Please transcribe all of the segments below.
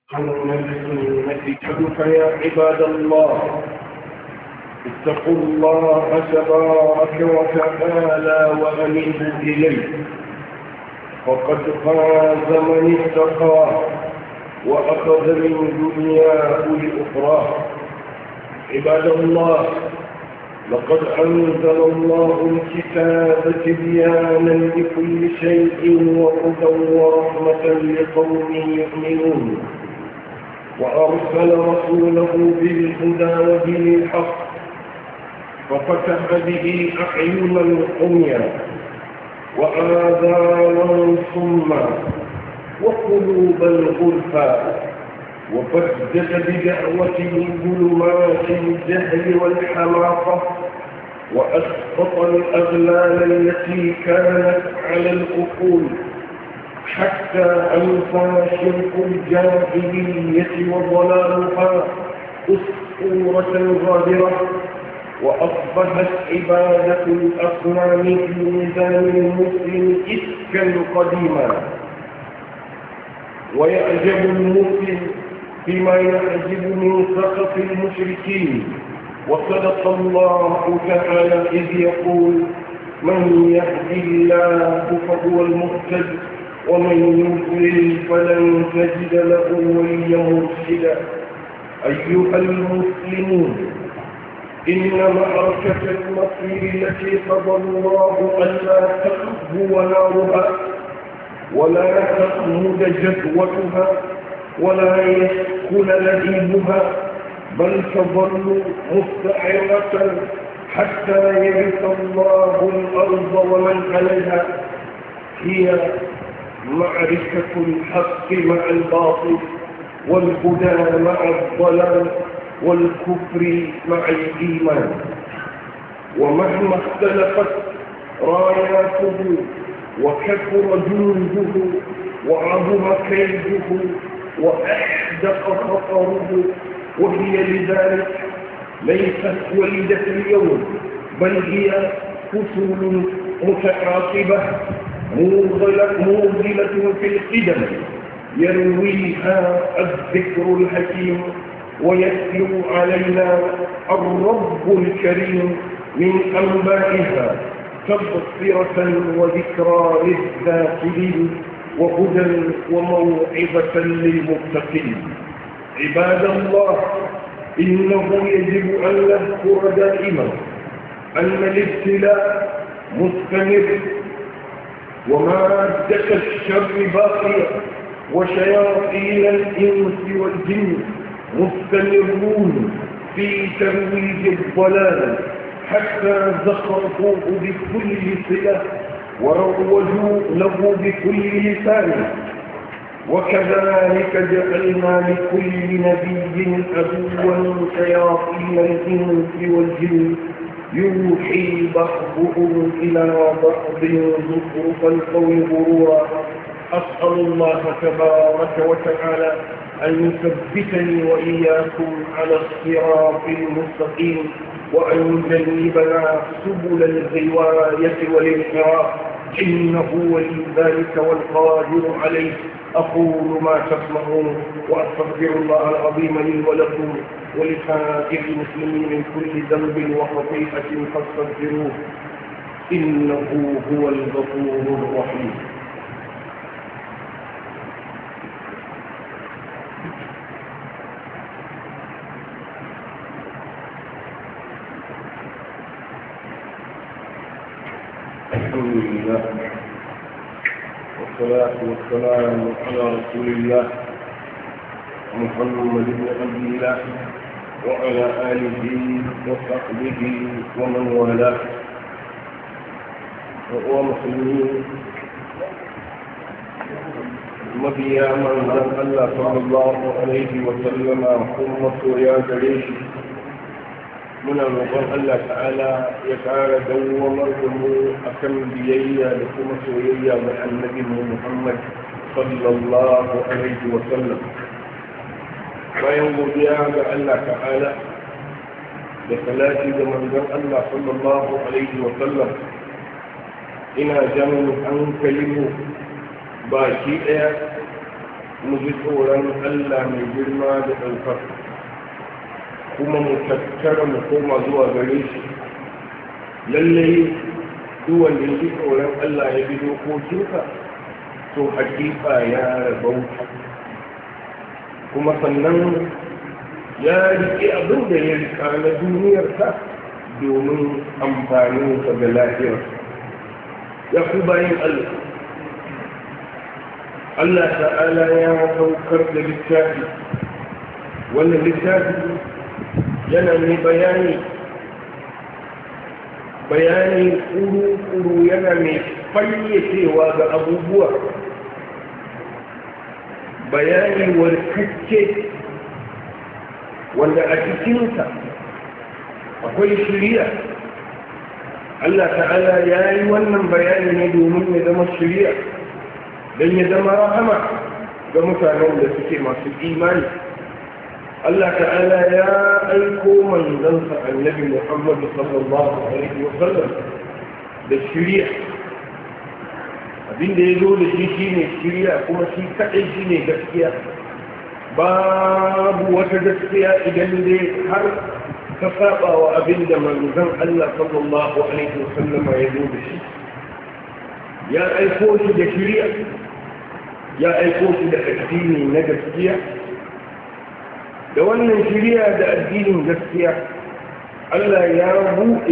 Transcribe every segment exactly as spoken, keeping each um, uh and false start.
نسيتك يا عباد الله، اتقوا الله تبارك وتعالى وأنيبوا إليه، فقد فاز من اتقاه وأخذ من دنياه لأخراه. عباد الله، لقد أنزل الله الكتاب تبيانا لكل شيء وهدى ورحمة لقوم يؤمنون، وأرسل رسوله بالهدى ودين الحق، ففتح به أعينا عميا وآذانا صما وقلوبا غلفا، وبدد بدعوته ظلمات الجهل والحماقة، وأسقط الأغلال التي كانت على العقول، حتى أنفى شرك الجاهلية وضلالها أسطورة غادرة، وأصبحت عبادة الأصنام في ميزان المسلم إفكا قديما. ويعجب المسلم فيما يعجب من سخط المشركين، وصدق الله تعالى إذ يقول: من يهدي الله فهو المهتد، ومن يضلل فلن تجد له وليا مرشدا. أيها المسلمون، إن معركة المصير التي قضى الله ألا تخبو نارها ولا تخمد جدوتها ولا يسكن لهيبها، بل تظل مستعرة حتى يرث الله الأرض ومن عليها، هي معركة الحق مع الباطل، والهدى مع الضلال، والكفر مع الإيمان. ومهما اختلفت راياته وكثر جنده وعظم كيده وأحدق خطره، وهي لذلك ليست وليدة اليوم، بل هي فصول متعاقبة موغلة في القدم، يرويها الذكر الحكيم ويتلو علينا الرب الكريم من أنبائها تبصرة وذكرى للذاكرين، وهدى وموعظة للمتقين. عباد الله، إنه يجب أن نذكر دائما أن الابتلاء مستمر، ومادة الشر باقية، وشياطين الإنس والجن مستمرون في ترويج الضلال، حتى زخرفوه بكل صلة وروجوا له بكل لسان. وكذلك جعلنا لكل نبي عدوا شياطين الإنس والجن يوحي بعضهم إلى بعض زخرف القول غرورا. أسأل الله تبارك وتعالى أن يثبتني وإياكم على الصراط المستقيم، وأن يجنبنا سبل الغواية والانحراف، إنه ولي ذلك والقادر عليه. أقول ما تسمعون، وأستغفر الله العظيم لي ولكم ولسائر المسلمين من كل ذنب وخطيئة فاستغفروه، إنه هو الغفور الرحيم. الحمد لله، والصلاة والسلام على رسول الله محمد بن عبد الله وعلى آله وصحبه ومن والاه. ومسلمين مبيا من الله صلى الله عليه وسلم قمة يا جريش، muna roƙon Allah ta'ala ya ƙara dawwamar da mu akan biyayya da kuma soyayya ga annabi Muhammad sallallahu alaihi wa sallam. Bayan godiya ga Allah ta'ala da salati da manzon Allah sallallahu alaihi wa sallam, ina jan hankalinmu baki ɗaya mu ji tsoron Allah mai girma da ɗaukar, kuma mu tattara mu koma zuwa gare shi. Lallai duk wanda ya ji tsoron Allah ya bi dokokinsa to hakika ya rabauta, kuma sannan ya riƙe abin da ya riƙa na duniyarsa domin amfaninsa da lafiyar. Ya ku bayan Allah, Allah ta'ala ya saukar da littafi, wannan littafi yana mai bayani bayani kuru-kuru, yana mai fayyacewa ga abubuwa, bayani warkacce wanda a cikinsa akwai shiriya. Allah ta'ala ya yi wannan bayani ne domin ya zama shiriya, don ya zama rahama ga mutanen da suke masu imani. Allah ta'ala ya aiko manzansa annabi Muhammad sallallahu alaihi wa sallam da shiriya. Abinda ya zo da shi shine shiriya, kuma shi kadai shine gaskiya. Babu wata gaskiya idan dai har ka saba wa abinda manzon Allah sallallahu alaihi wa sallam ya zo da shi. Ya aiko shi da shiriya, ya aiko shi da addini na gaskiya. Da wannan shiriya da addinin gaskiya, Allah ya buɗe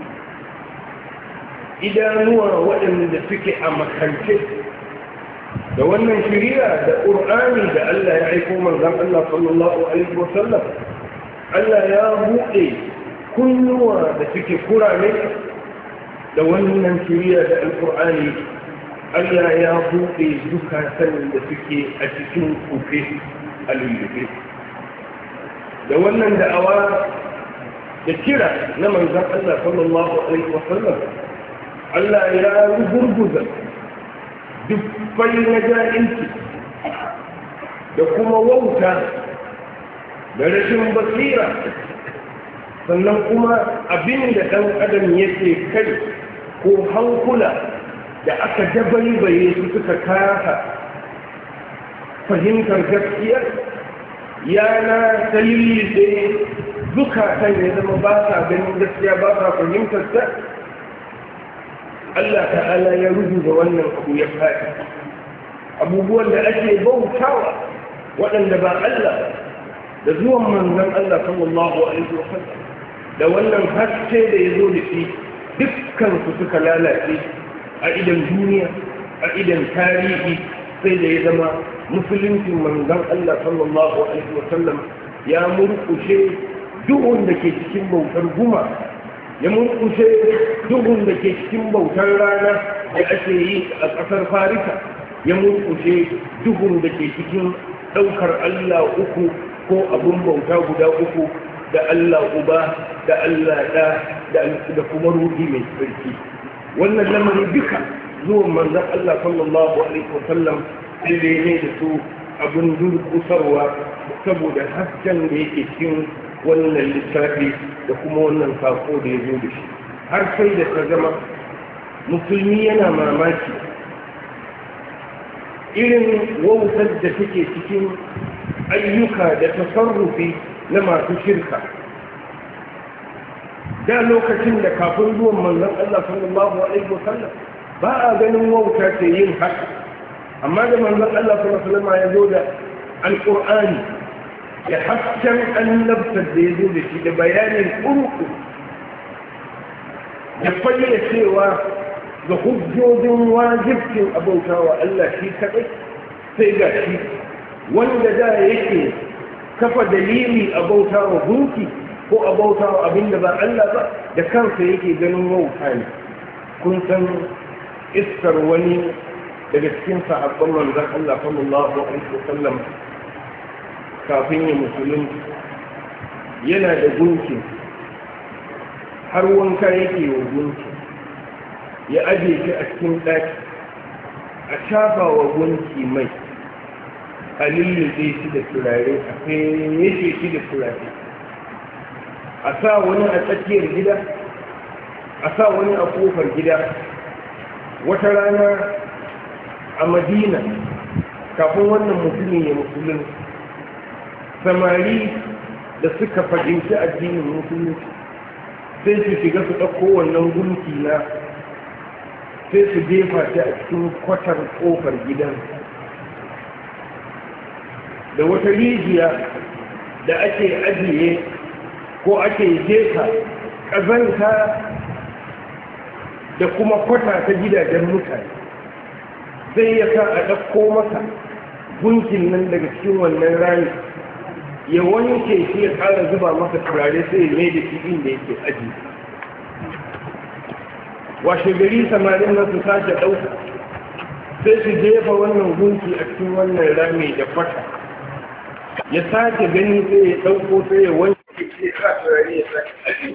idanuwa waɗanda suke a makance. Da wannan shiriya da ƙur'ani da Allah ya aiko manzon Allah sallallahu alaihi wasallam, Allah ya buɗe kunnuwa da suke kurame. Da wannan shiriya da alƙur'ani, Allah ya buɗe zukatan da suke a cikin kufe a lullube. Da wannan da'awa da kira na manzan Allah sallallahu alaihi wasallam, Allah ya gurguza dubbai na jahilci da kuma wauta da rashin basira, sannan kuma abin da ɗan adam yake kai ko hankula da aka dabaibaye su suka kasa fahimtar gaskiya, yana dalilin zukatan ya zama ba sa ganin gaskiya, ba sa fahimtar ta. Allah ta'ala ya rubuta wannan abu ya faɗi. Abubuwan da ake bautawa waɗanda ba Allah da zuwan manzon Allah sallallahu alaihi wasallam, da wannan haske da ya zo da shi, dukkan su suka lalace a idan duniya, a idan tarihi, sai da ya zama musulunci manzon Allah sallallahu alaihi wasallam ya murkushe duhun da ke cikin bautar guma, ya murkushe duhun da ke cikin bautar rana da ake yi a ƙasar Farisa, ya murkushe duhun da ke cikin ɗaukar Allah uku ko abin bauta guda uku, da Allah uba, da Allah ɗa, da kuma ruhi mai tsarki. Wannan lamari duka zuwan manzon Allah sallallahu alaihi wasallam sai ne da su abin durkusarwa, saboda hasken da yake cikin wannan littafi da kuma wannan sako da ya zo da shi, har sai da ta zama musulmi yana mamaki irin wautar da take cikin ayyuka da tasarrufi na masu shirka. Da lokacin da kafin zuwan manzon Allah sallallahu alaihi wasallam ba a ganin wauta ce yin haka, amma da manzon Allah sallallahu alaihi wasallam ya zo da alqur'ani da hasken annabtar da ya zo da shi, da bayanin ƙurƙu da fayyacewa ga hujjojin wajibcin abautawa Allah shi kaɗai, sai ga shi wanda da yake kafa dalili abautawa gunki ko abautawa abinda ba Allah ba, da kansa yake ganin wauta ne. Kun san iskar wani daga cikin sahabban manzon Allah sallallahu alaihi wasallam kafin ya musulunci yana da gunki, har wanka yake wa gunki, ya aje shi a cikin ɗaki, a shafa wa gunki mai, a lullube shi da turare, a feshe shi da turare, a sa wani a tsakiyar gida, a sa wani a kofar gida. Wata rana a Madina kafin wannan mutumin ya musulun samari da suka fahimci addinin musulunci sai su shiga su ɗauko wannan gunki na sai su jefa shi a cikin kwatar ƙofar gidan da wata rijiya da ake ajiye ko ake jefa ƙazanta da kuma kwata ta gidajen mutane sai ya sa a ɗauko masa gunkin nan daga cikin wannan rami ya wanke shi ya ƙara zuba masa turare sai ya mai da shi inda yake aji washe gari samarin nan su sake ɗauka sai su jefa wannan gunki a cikin wannan rami da kwata ya sake gani sai ya ɗauko sai ya wanke shi ya sa turare ya sake aji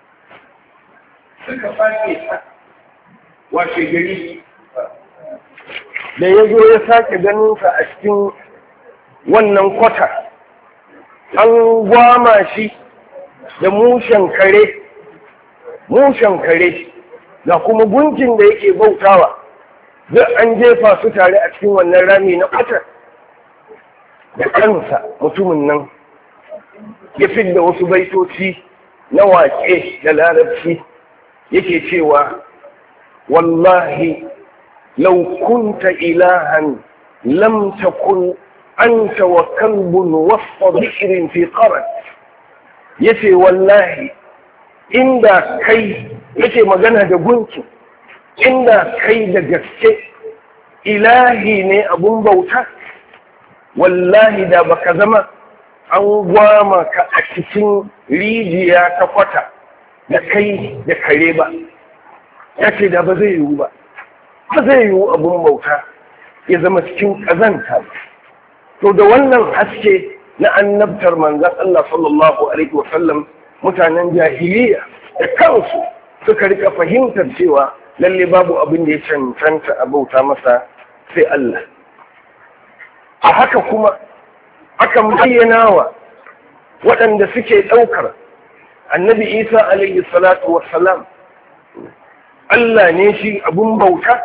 suka sake ta washe gari da ya zo ya sake ganinsa a cikin wannan kwata an gwama shi da mushen kare mushen kare da kuma gunkin da yake bautawa duk an jefa su tare a cikin wannan rami na kwata da kansa mutumin nan ya fidda wasu baitoci na waƙe da larabci yake cewa wallahi لو كنت إلها لم تكن أنت وكلب وسط بئر في قرن yace wallahi inda kai yace magana da gunki inda kai da gaske ilahi ne abun bauta wallahi da baka zama an gwama ka a cikin rijiya ta kwata da kai da kare ba yace da ba zai yiwu ba ba zai yiwu abun bauta ya zama cikin ƙazanta to da wannan haske na annabtar manzan Allah sallallahu alaihi wasallam mutanen jahiliya da kansu suka rika fahimtar cewa lalle babu abin da ya cancanta a bauta masa sai Allah a haka kuma akan bayyana wa waɗanda suke ɗaukar annabi Isa alaihi salatu wassalam Allah ne shi abun bauta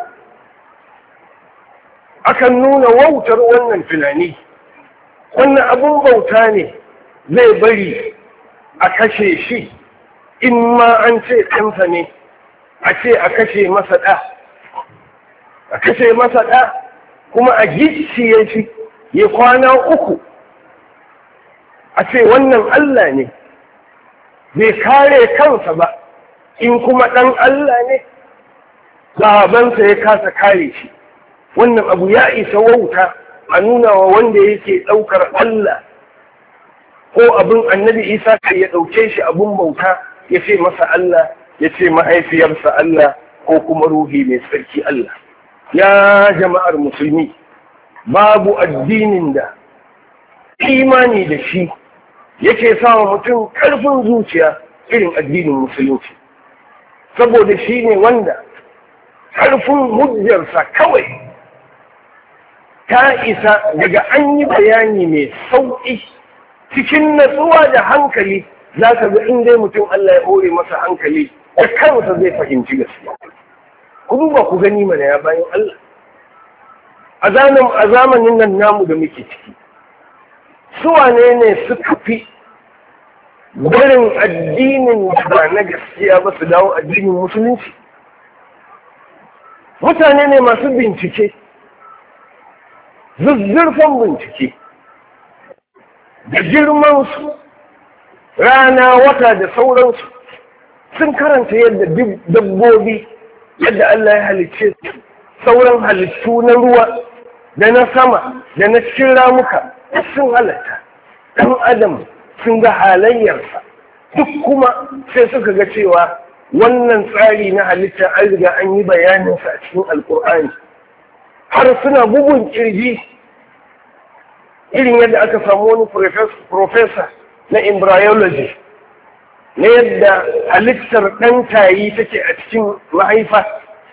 akan nuna wautar wannan tunani wannan abun bauta ne zai bari a kashe shi in ma an ce ɗansa ne a ce a kashe masa ɗa a kashe masa ɗa kuma a gicciye shi ya kwana uku a ce wannan Allah ne bai kare kansa ba in kuma ɗan Allah ne babansa ya kasa kare shi wannan abu ya isa wauta a nuna wa wanda yake ɗaukar Allah ko abin annabi Isa kai ya ɗauke shi abin bauta ya ce masa Allah ya ce mahaifiyarsa Allah ko kuma ruhi mai tsarki Allah ya jama'ar musulmi babu addinin da imani da shi yake sawa mutum ƙarfin zuciya irin addinin musulunci saboda shi ne wanda ƙarfin hujjarsa kawai ta isa daga an yi bayani mai sauƙi cikin natsuwa da hankali za ka ga in dai mutum Allah ya hore masa hankali da kansa zai fahimci gaskiya. Ku duba ku gani mana ya bayan Allah. A zamanin nan namu da muke ciki, su wane ne suka fi barin addinin da ba na gaskiya ba su dawo addinin musulunci? Mutane ne masu bincike, zuzzurfan bincike, da girmansu, rana, wata da sauransu, sun karanta yadda dabbobi, yadda Allah ya halicce su, sauran halittu na ruwa, da na sama, da na cikin ramuka, sun halatta. Ɗan Adam sun ga halayyarsa, duk kuma sai suka ga cewa wannan tsari na halitta an riga an yi bayaninsa a cikin Alƙur'ani. Har suna bugun kirji irin yadda aka samu wani profesa na embryology na yadda halittar ɗan tayi take a cikin mahaifa.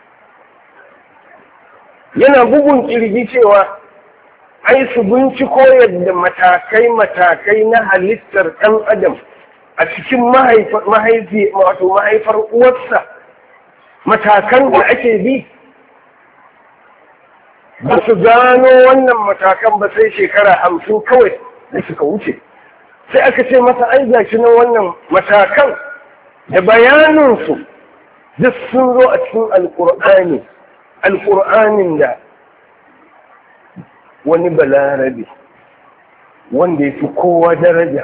Yana bugun kirji cewa ai su binciko yadda matakai-matakai na halittar ɗan adam a cikin mahaifar uwarsa, matakan da ake bi ba su gano wannan matakan ba sai shekara hamsin kawai da suka wuce. Sai aka ce masa ai gashi nan wannan matakan da bayaninsu duk sun zo a cikin alƙur'ani, alƙur'anin da wani balarabe wanda ya fi kowa daraja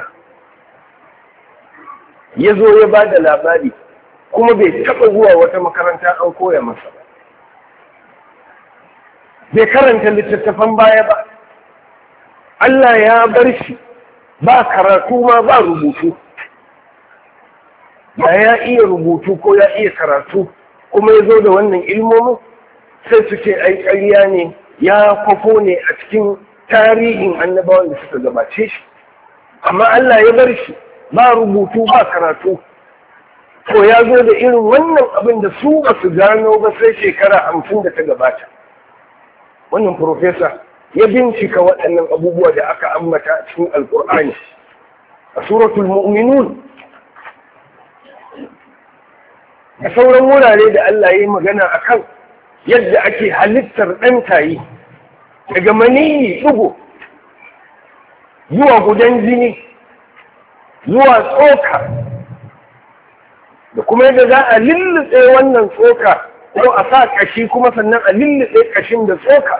ya zo ya ba da labari kuma bai taɓa zuwa wata makaranta an koya masa ba, bai karanta littattafan baya ba. Allah ya bar shi ba karatu ma ba rubutu. Da ya iya rubutu ko ya iya karatu kuma ya zo da wannan ilmomin sai su ce ai ƙarya ne, ya kwafo ne a cikin tarihin annabawan da suka gabace shi. Amma Allah ya bar shi ba rubutu ba karatu, to ya zo da irin wannan abin da su ba su gano ba sai shekara hamsin da ta gabata. Wannan profesa ya bincika waɗannan abubuwa da aka ambata a cikin alƙur'ani a suratul mu'minun da sauran wurare da Allah ya yi magana a kan yadda ake halittar ɗan tayi daga maniyi ɗugu zuwa gudan jini zuwa tsoka, da kuma yadda za a lullutse wannan tsoka ko a sa ƙashi kuma sannan a lullutse ƙashin da tsoka,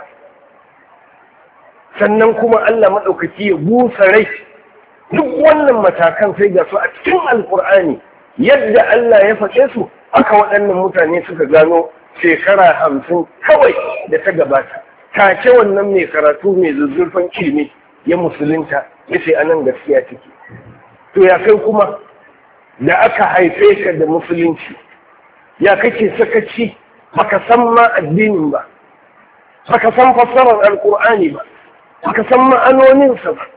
sannan kuma Allah maɗaukaki ya busa rai. Duk wannan matakan sai ga su a cikin alƙur'ani yadda Allah ya faɗe su, aka waɗannan mutane suka gano shekara hamsin kawai da ta gabata. Take wannan mai karatu mai zuzzurfan ilimi ya musulunta ya ce anan gaskiya take. To ya kai kuma da aka haife ka da musulunci, ya kake sakaci baka san ma addinin ba, baka san fassarar alkur'ani ba, baka san ma'anoninsa ba,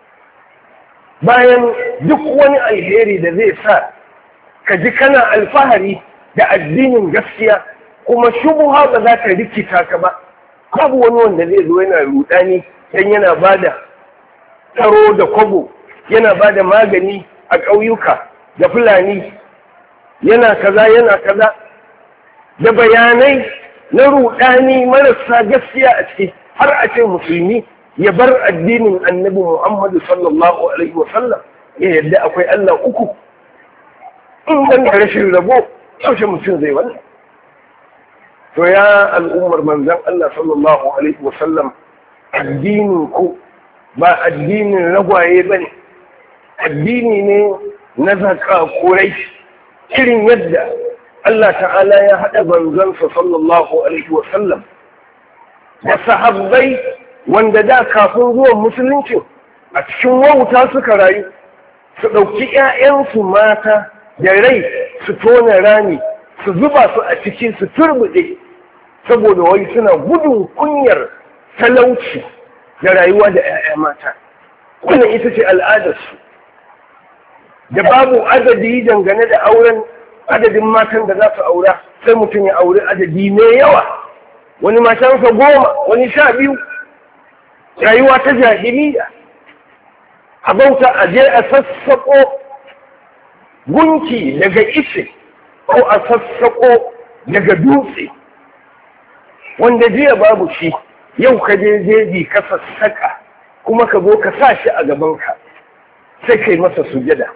bayan duk wani alheri da zai sa ka ji kana alfahari da addinin gaskiya kuma shubuha ba za ta rikita ka ba. Babu wani wanda zai zo yana rudani dan yana bada taro da kwabo, yana bada magani a ƙauyuka da fulani, yana kaza yana kaza da bayanai na rudani marasa gaskiya a ciki, har a ce musulmi ya bar addinin annabi Muhammadu sallallahu alaihi wasallam ya yadda akwai Allah uku. In ban da rashin rabo yaushe mutum zai wannan? To ya al'ummar manzan Allah sallallahu alaihi wasallam, addinin ku ba addinin ragwaye bane, addini ne na zakakurai, irin yadda Allah ta'ala ya haɗa manzansa sallallahu alaihi wasallam da sahabbai wanda da kafin zuwan musulunci a cikin wauta suka rayu, su ɗauki ‘ya'yansu mata da rai su tona rami su zuba su a ciki su turbuɗe saboda wai suna gudun kunyar talauci da rayuwa da ‘ya'ya mata. Wannan ita ce al'adarsu, da babu adadi dangane da auren adadin matan da za su aura, sai mutum ya auri adadi mai yawa, wani matansa goma, wani sha biyu. Rayuwa ta jahiliya, a bauta a je a sassaƙo gunki daga ice ko a sassaƙo daga dutse wanda jiya babu shi, yau ka je jeji ka sassaƙa kuma ka zo ka sa shi a gabanka sai kai masa sujada.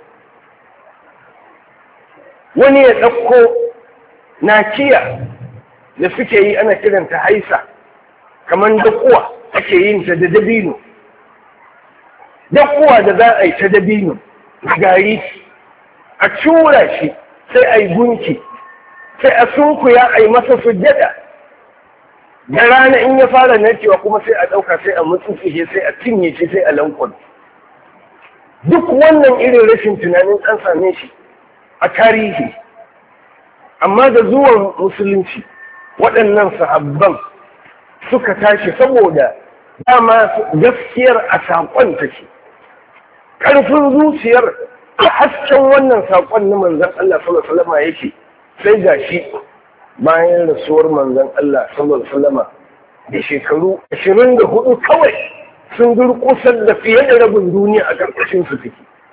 Wani ya ɗauko nakiya da suke yi ana kiranta haisa, kamar dakuwa ake yin ta da dabino, dakuwa da za a yi ta dabino da gari, a cura shi sai a yi gunki, sai a sunkuya a yi masa sujjada. Da rana in ya fara narkewa kuma sai a ɗauka sai a mutsutsuje sai a cinye shi sai a lankon. Duk wannan irin rashin tunanin an same shi a tarihi, amma da zuwan musulunci waɗannan sahabban suka tashi saboda dama gaskiyar a saƙon take, ƙarfin zuciyar a hasken wannan saƙon na manzan Allah sallallahu alaihi wasallam yake, sai ga shi bayan rasuwar manzan Allah sallallahu alaihi wasallam da shekaru ashirin da hudu kawai sun durƙusar da fiye da rabin duniya a ƙarƙashin su take.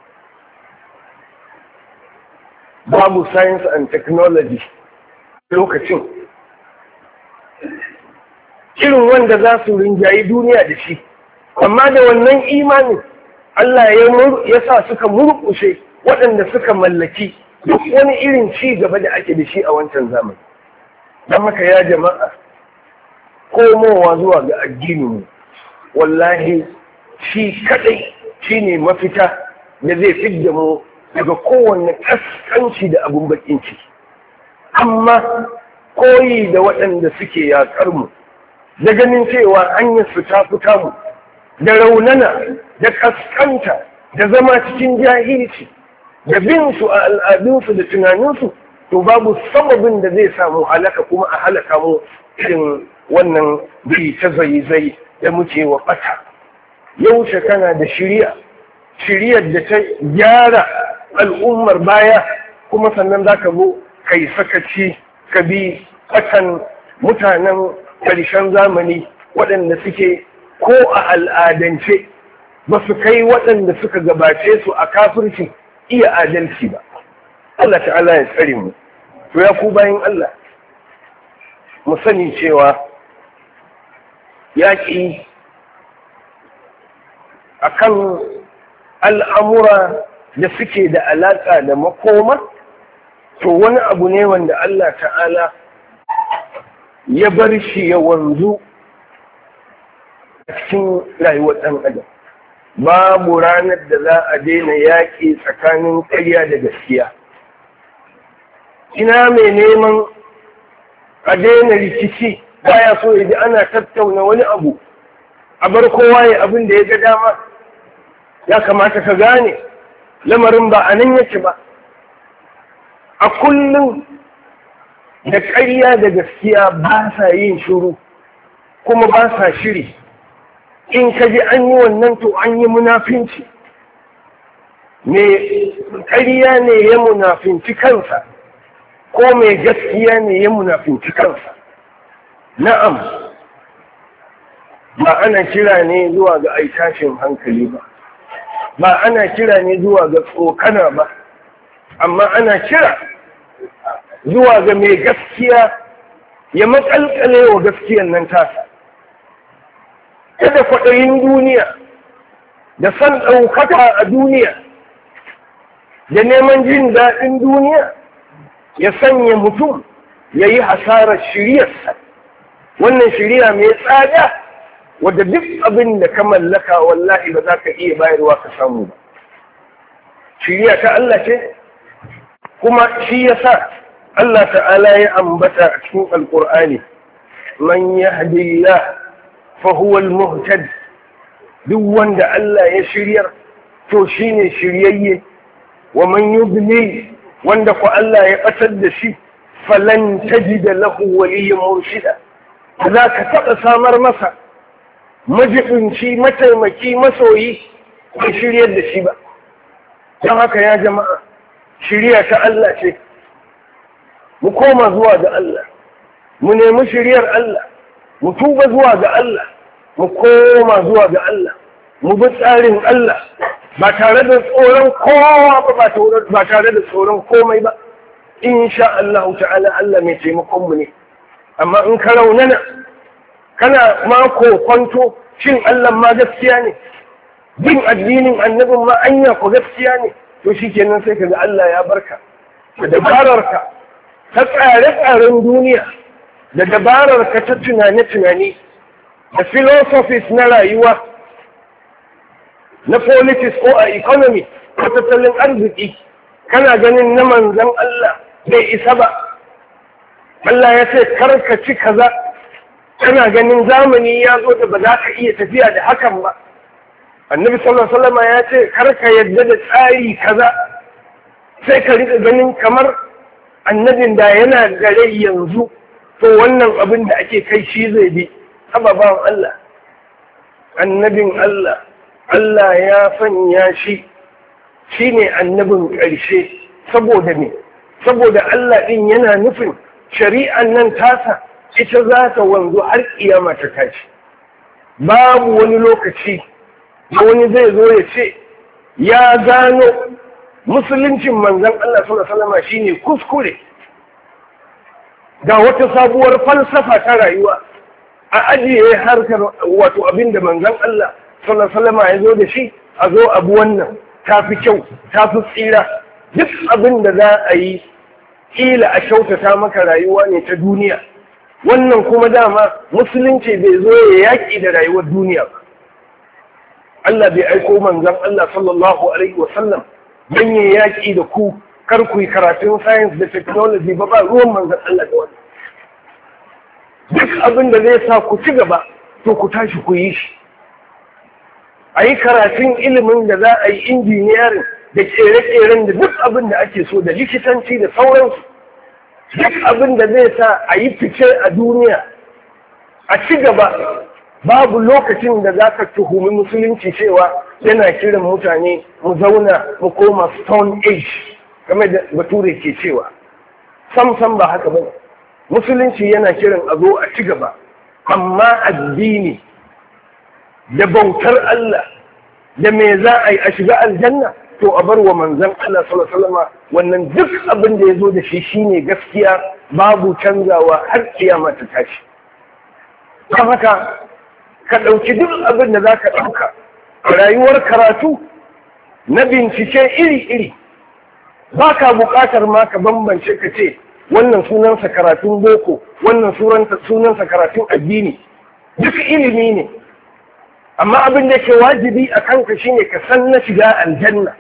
Babu science and technology lokacin, irin wanda za su rinjayi duniya da shi, amma da wannan imanin Allah ya sa suka murƙushe waɗanda suka mallaki duk wani irin ci gaba da ake da shi a wancan zamani. Don haka ya jama'a, komowa zuwa ga addini wallahi shi kaɗai shi ne mafita da zai fidda mu daga kowanne ƙasƙanci da abun baƙin ciki. Amma koyi da waɗanda suke yaƙar mu da ganin cewa hanyar su ta fita mu da raunana da ƙasƙanta da zama cikin jahilci da bin su a al'adunsu da tunaninsu, to babu sababin da zai samu halaka kuma a halaka mu irin wannan bi ta zai-zai da muke wa ɓata. Yaushe kana da shirya shiryar da ta gyara al'ummar baya kuma sannan za ka zo kai sakaci ka bi ɓatan mutanen ƙarshen zamani waɗanda suke ko a al'adance ba su kai waɗanda suka gabace su a kafirci iya adalci ba. Allah ta'ala ya tsare mu. To ya ku bayan Allah, mu sani cewa yaƙi akan al'amura da suke da alaƙa da makoma, to wani abu ne wanda Allah ta'ala ya bar shi ya wanzu a cikin rayuwar ɗan adam. Babu ranar da za a daina yaƙi tsakanin ƙarya da gaskiya. Ina mai neman a daina rikici baya so ya ji ana tattauna wani abu, a bar kowa ya abin da ya ga dama. Ya kamata ka gane lamarin ba a nan yake ba. A kullum da ƙarya da gaskiya ba sa yin shiru kuma ba sa shiri. In ka ji an yi wannan to an yi munafinci. Me ƙarya ne ya munafinci kansa ko mai gaskiya ne ya munafinci kansa. Na'am, ba ana kira ne zuwa ga ai tashin hankali ba, ba ana kira ne zuwa ga tsokana ba, amma ana kira zuwa ga mai gaskiya ya matsalkale wa gaskiyan nan tasa. Kada kwaɗayin duniya da san ɗaukaka a duniya da neman jin daɗin duniya ya sanya mutum ya yi hasarar shiryarsa. Wannan shiriya mai tsada wadda duk abin da ka mallaka wallahi ba za ka iya bayarwa ka samu ba. Shiriya ta Allah ce, kuma shi ya sa Allah ta'ala ya ambata a cikin Alƙur'ani, man yahdillah fa huwa al-muhtad. Duk wanda Allah ya shiryar to shine shiryayye, wa man yudlil wanda ku Allah ya batar da shi falan tajida lahu waliyyan murshida. Za ka taɓa samar masa majibinci mataimaki masoyi ba shiryar da shi ba. Don haka ya jama'a, shirya ta Allah ce. Mu koma zuwa ga Allah, mu nemi shiryar Allah, mu tuba zuwa ga Allah, mu koma zuwa ga Allah, mu bi tsarin Allah ba tare da tsoron kowa ba, ba tare da tsoron komai ba. Insha Allah ta'ala Allah mai taimakon mu ne. Amma in ka raunana kana mako kwanto shin Allah ma gaskiya ne, bin addinin annabin ma anya ko gaskiya ne, to shikenan sai kaga Allah ya barka da dabararka ta tsare-tsaren duniya, da dabararka ta tunane-tunane, da philosophies na rayuwa, na politics ko a economy ko tattalin arziki, kana ganin na manzon Allah bai isa ba. Allah ya ce karka ci kaza, kana ganin zamani ya zo da ba za ka iya tafiya da hakan ba. Annabi sallallahu alaihi wasallam ya ce karka yadda da tsari kaza, sai ka rika ganin kamar annabin da yana da rai yanzu, to wannan abin da ake kai shi zai bi. Ababan Allah, annabin Allah, Allah ya sanya shi shi ne annabin ƙarshe. Saboda ne, saboda Allah ɗin yana nufin shari'an nan tasa ita za ta wanzu har kiyama ta tashi. Babu wani lokaci da wani zai zo ya ce ya gano musuluncin manzon Allah sallallahu alaihi wasallam shine kuskure, ga wata sabuwar falsafa ta rayuwa a ajiye harkar wato abin da manzon Allah sallallahu alaihi wasallam ya zo da shi, a zo abu wannan ta fi kyau, ta fi tsira. Duk abin da za a yi kila a kyautata maka rayuwa ne ta duniya, wannan kuma dama musulunci bai zo ya yaƙi da rayuwar duniya ba. Allah bai aiko manzon Allah sallallahu alaihi wasallam don ya yaƙi da ku kar ku yi karatun science da technology ba, ba ruwan manzon Allah da wani. Duk abin da zai sa ku ci gaba to ku tashi ku yi shi. A yi karatun ilimin da za a yi injiniyarin da kere-keren da duk abin da ake so da likitanci da sauransu. Duk abin da zai sa a yi fice a duniya a ci gaba. Babu lokacin da za ka tuhumi musulunci cewa yana kiran mutane mu zauna mu koma stone age kamar da bature ke cewa. Sam sam ba haka bane. Musulunci yana kiran a zo a ci gaba, amma addini da bautar Allah da me za a yi a shiga aljanna to a bar wa manzon Allah sallallahu alaihi wasallam wannan duk abin da ya zo da shi shine gaskiya, babu canzawa har kiyama ta tashi. Don haka ka ɗauki duk abin da za ka ɗauka a rayuwar karatu na bincike iri-iri, ba ka buƙatar ma ka bambance ka ce wannan sunansa karatun boko, wannan sunansa karatun addini, duk ilimi ne. Amma abin da ke wajibi a kanka shine ka san na shiga aljanna,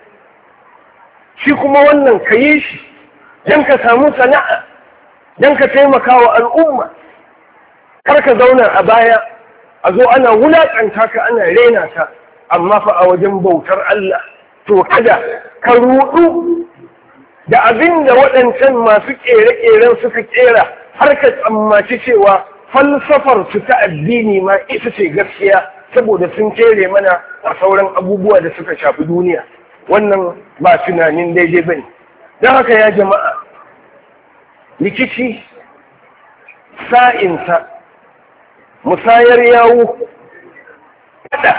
shi kuma wannan ka yi shi don ka samu sana'a, don ka taimaka wa al'umma, kar ka zauna a baya a zo ana wulaƙanta ka ana rena ka, amma fa a wajen bautar Allah to kada ka ruɗu da abin da waɗancan masu ƙere-ƙeren suka ƙera har ka tsammaci cewa falsafar su ta addini ma ita ce gaskiya saboda sun kere mana a sauran abubuwa da suka shafi duniya. Wannan ba tunanin daidai ba ne. Don haka ya jama'a, rikici sa'insa musayar yawo, kada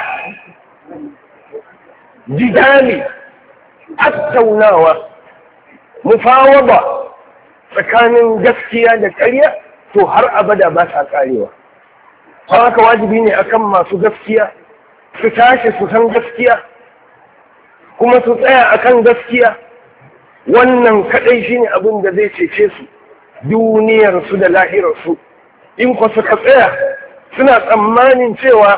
jidali, attaunawa, mufawaba tsakanin gaskiya da ƙarya to har abada ba sa ƙarewa. Haka wajibi ne akan masu gaskiya su tashi su san gaskiya kuma su tsaya akan gaskiya. Wannan kaɗai shine abin da zai cece su duniyarsu da lahirarsu. In ku suka tsaya suna tsammanin cewa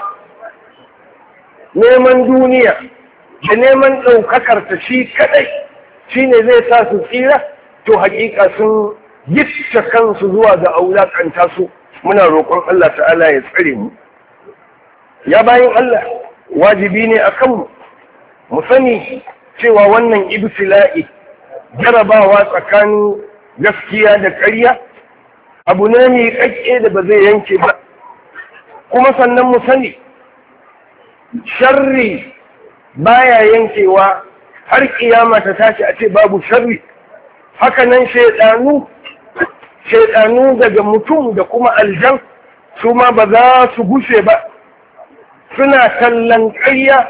neman duniya da neman ɗaukakar ta shi kaɗai shi ne zai sa su tsira, to haƙiƙa sun gicce kansu zuwa ga aulaƙanta su. Muna roƙon Allah ta'ala ya tsare mu. Ya bayan Allah, wajibi ne a kanmu mu sani cewa wannan ibtila'i, jarabawa tsakanin gaskiya da ƙarya, abu ne mai ƙaƙƙe da ba zai yanke ba. Kuma sannan mu sani sharri baya yankewa har kiyama ta tashi a ce babu sharri. Haka nan shaidanu shaidanu daga mutum da kuma aljan su ma ba za su gushe ba, suna tallan ƙarya,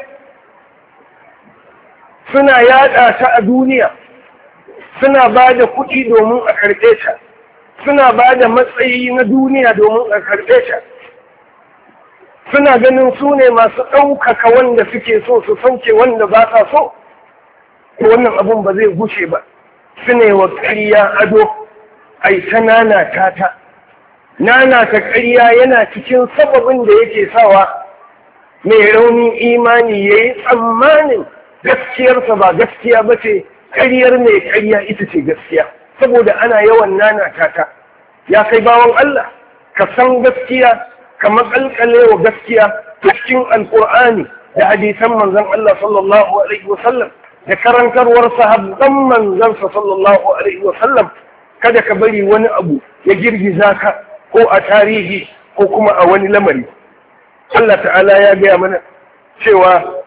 suna yada ta a duniya, suna ba da kuɗi domin a karɓe ta, suna ba da matsayi na duniya domin a karɓe ta, suna ganin su ne masu ɗaukaka wanda suke so su sauke wanda ba sa so. Wannan abun ba zai gushe ba. Su ne wa ƙarya ado, ai ta nanata ta. Nanata ƙarya yana cikin sababin da yake sawa mai raunin imani ya yi tsammanin gaskiyarsa ba gaskiya ba ce, ƙaryar mai ƙarya ita ce gaskiya, saboda ana yawan nanata ta. Ya kai bawan Allah, ka san gaskiya, ka maƙalƙale wa gaskiya ta cikin alƙur'ani da hadisan manzon Allah sallallahu alaihi wasallam da karantarwar sahabban manzansa sallallahu alaihi wasallam. Kada ka bari wani abu ya girgiza ka ko a tarihi ko kuma a wani lamari. Allah ta'ala ya gaya mana cewa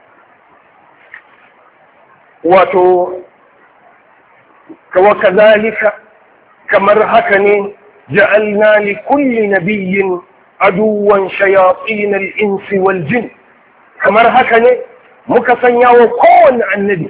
wato kawa kazalika, kamar haka ne ja'alna li kulli nabiyyin aduwan shayatin al-insi wal jin. Kamar haka ne muka sanya wa kowanne annabi.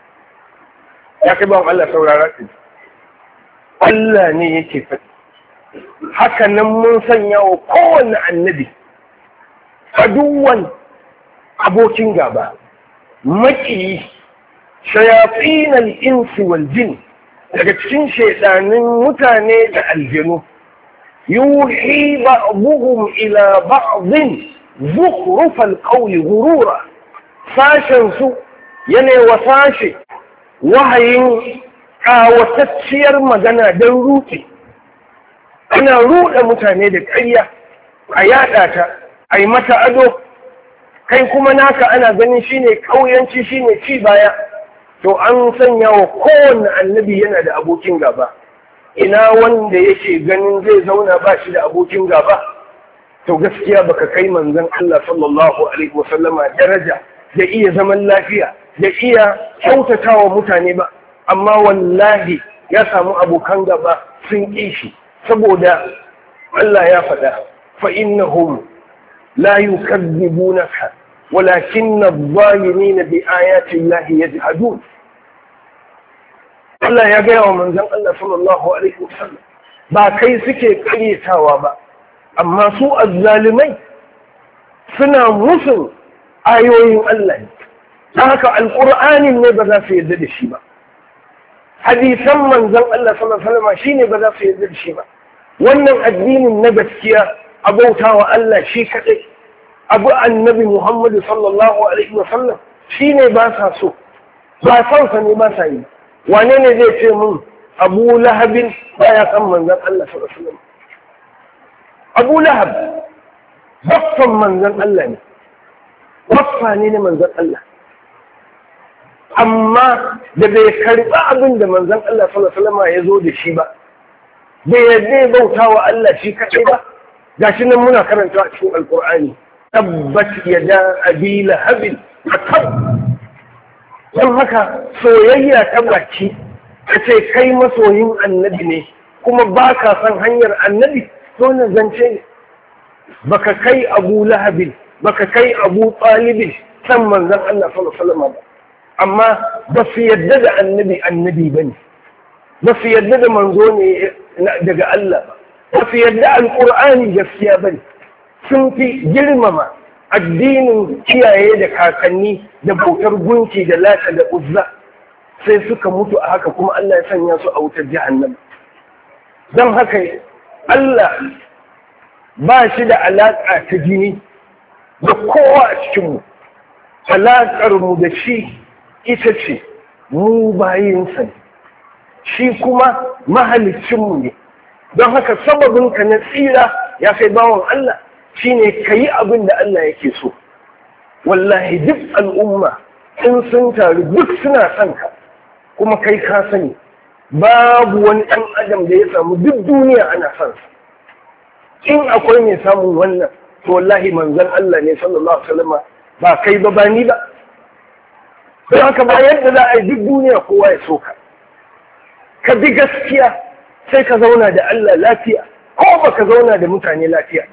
Ya kai bawan Allah saurara ki, Allah ne yake faɗi, haka nan mun sanya wa kowanne annabi aduwan abokin gaba maƙiyi shayatin al-insi wal jin daga cikin shaidanin mutane da aljanu yuhi ba'dhum ila ba'dhin zukhruf al-qawli ghurura sashen su yana wa sashe wahayin kawatacciyar magana don ruɗe ana ruɗe mutane da ƙarya a yaɗa ta a yi mata ado kai kuma naka ana ganin shine ƙauyanci shine ci baya to an sanya wa kowanne annabi yana da abokin gaba ina wanda yake ganin zai zauna ba shi da abokin gaba to gaskiya baka kai manzon Allah sallallahu alaihi wasallama daraja da iya zaman lafiya da iya kyautatawa mutane ba amma wallahi ya samu abokan gaba sun ƙi shi saboda Allah ya faɗa fa innahum la yukadzibunaka walakinna adh-dhalimina bi ayati llahi yajhadun Allah ya gaya wa manzon Allah sallallahu alaihi wasallam ba kai suke karyatawa ba amma su azzalimai suna musun ayoyin Allah ne ta haka alƙur'anin ne ba za su yarda da shi ba hadisan manzon Allah sallallahu alaihi wasallam shine ba za su yarda da shi ba wannan addinin na gaskiya abautawa Allah shi kadai abu annabi Muhammad sallallahu alaihi wasallam shine ba sa so ba san sa ne ba sa yi wane ne zai ce mun Abu Lahabin baya san manzon Allah sallallahu alaihi wasallam Abu Lahab baffan manzon Allah ne baffa ne na manzon Allah amma da bai karɓi abin da manzon Allah sallallahu alaihi wasallam ya zo da shi ba bai yarda bauta wa Allah shi kaɗai ba gashi nan muna karanta a cikin alkur'ani tabbat yada abi lahabin tab don haka soyayya ta baki ka ce kai masoyin annabi ne kuma ba ka san hanyar annabi to na zance ne baka kai abu lahabin baka kai abu talibin san manzon Allah sallallahu alaihi wasallam ba amma ba su yadda da annabi annabi ba ne ba su yadda da manzo ne daga Allah ba ba su yadda alƙur'ani gaskiya ba ne sun fi girmama addinin kiyaye da kakanni da bautar gunki da lata da uzza sai suka mutu a haka kuma Allah ya sanya su a wutar jahannama don haka Allah ba shi da alaƙa ta jini da kowa a cikinmu alaƙarmu da shi ita ce mu bayinsa ne shi kuma mahalicinmu ne don haka sababinka na tsira ya kai bawan Allah shi ne ka yi abin da Allah yake so wallahi duk al'umma in sun taru duk suna son ka kuma kai ka sani babu wani ɗan adam da ya samu duk duniya ana son sa in akwai mai samun wannan to wallahi manzon Allah ne sallallahu alaihi wasallam ba kai ba ba ni ba don haka ba yadda za a yi duk duniya kowa ya so ka ka bi gaskiya sai ka zauna da Allah lafiya ko ba ka zauna da mutane lafiya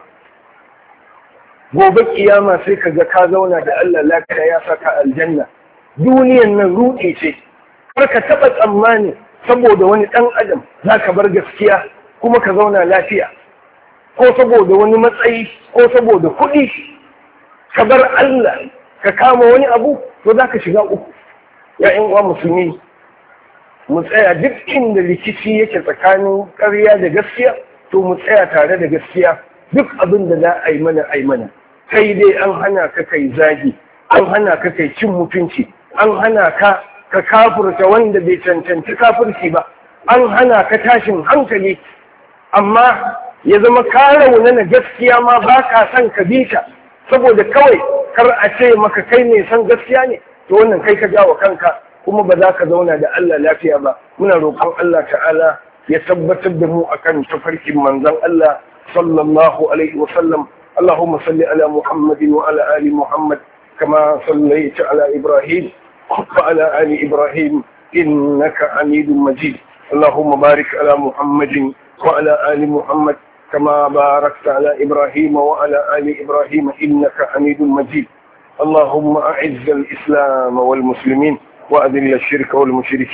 gobe kiyama sai ka ga ka zauna da Allah lafiya ya saka aljanna duniyan nan ruɗe ce kar ka taɓa tsammani saboda wani ɗan adam za ka bar gaskiya kuma ka zauna lafiya ko saboda wani matsayi ko saboda kuɗi ka bar Allah ka kama wani abu to za ka shiga uku ya'yan uwa musulmi mu tsaya duk inda rikici yake tsakanin ƙarya da gaskiya to mu tsaya tare da gaskiya duk abin da za a yi mana a yi mana kai dai an hana ka kai zagi an hana ka kai cin mutunci an hana ka ka kafurta wanda bai cancanci kafurci ba an hana ka tashin hankali amma ya zama ka raunana gaskiya ma ba ka son ka bi ta saboda kawai kar a ce maka kai mai son gaskiya ne to wannan kai ka jawo kanka kuma ba za ka zauna da Allah lafiya ba muna roƙon Allah ta'ala ya tabbatar da mu akan tafarkin manzon Allah sallallahu alaihi wa sallam اللهم صل على محمد وعلى آل محمد كما صليت على إبراهيم وعلى آل إبراهيم إنك حميد مجيد اللهم بارك على محمد وعلى آل محمد كما باركت على إبراهيم وعلى آل إبراهيم إنك حميد مجيد اللهم أعز الإسلام والمسلمين وأذل الشرك والمشركين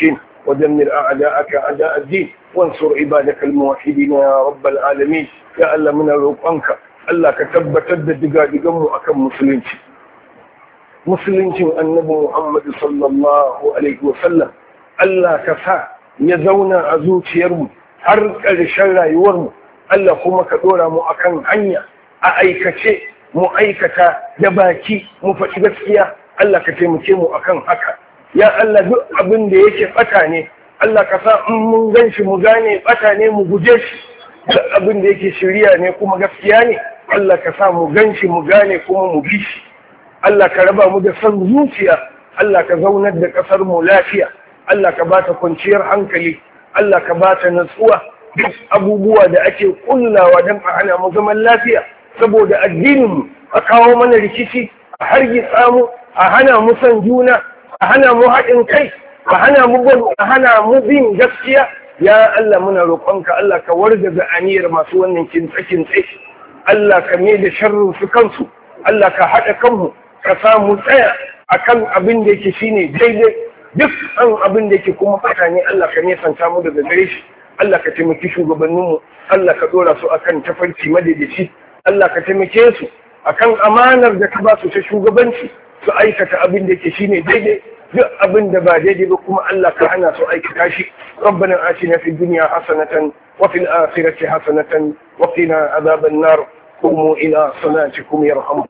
ودمر أعداءك أعداء الدين وانصر عبادك الموحدين يا رب العالمين. يا الله من روقانك الله كتبت الدقاء دقم أكم مسلمين مسلمين النبي محمد صلى الله عليه وسلم الله كفا يزونا أزوت يرمو حرق الشرع يورمو الله كما كدورا مو أكن عنيا أأيكتي مو أيكتا دباكي مفتبسكيا الله كتمكي مو أكن حكا يا الله دو أبن ديكي فتاني الله كفا من غنش مغاني فتاني مغجش abin da yake shirya ne kuma gaskiya ne Allah ka sa mu ganshi mu gane kuma mu bi shi Allah ka raba mu da san zuciya Allah ka zaunar da kasar mu lafiya Allah ka bata kwanciyar hankali Allah ka bata natsuwa duk abubuwa da ake kullawa don a hana mu zaman lafiya saboda addinin mu a kawo mana rikici a hargitsa mu a hana mu san juna a hana mu haɗin kai a hana mu a hana mu bin gaskiya. Ya Allah muna roƙonka Allah ka wargaza aniyar masu wannan kintsa-kintsa Allah ka mai da sharrin su kansu Allah ka haɗa kanmu ka samu tsaya akan abin da yake shine daidai duk an abin da yake kuma fata ne Allah ka nesanta mu daga gare shi Allah ka taimaki shugabanninmu Allah ka ɗora su akan tafarki madaidaici Allah ka taimake su akan amanar da ka ba su ta shugabanci su aikata abin da yake shine daidai duk abin da ba daidai ba kuma Allah ka hana su aikata shi ربنا آتنا في الدنيا حسنة وفي الآخرة حسنة وقنا عذاب النار قوموا إلى صلاتكم يرحمكم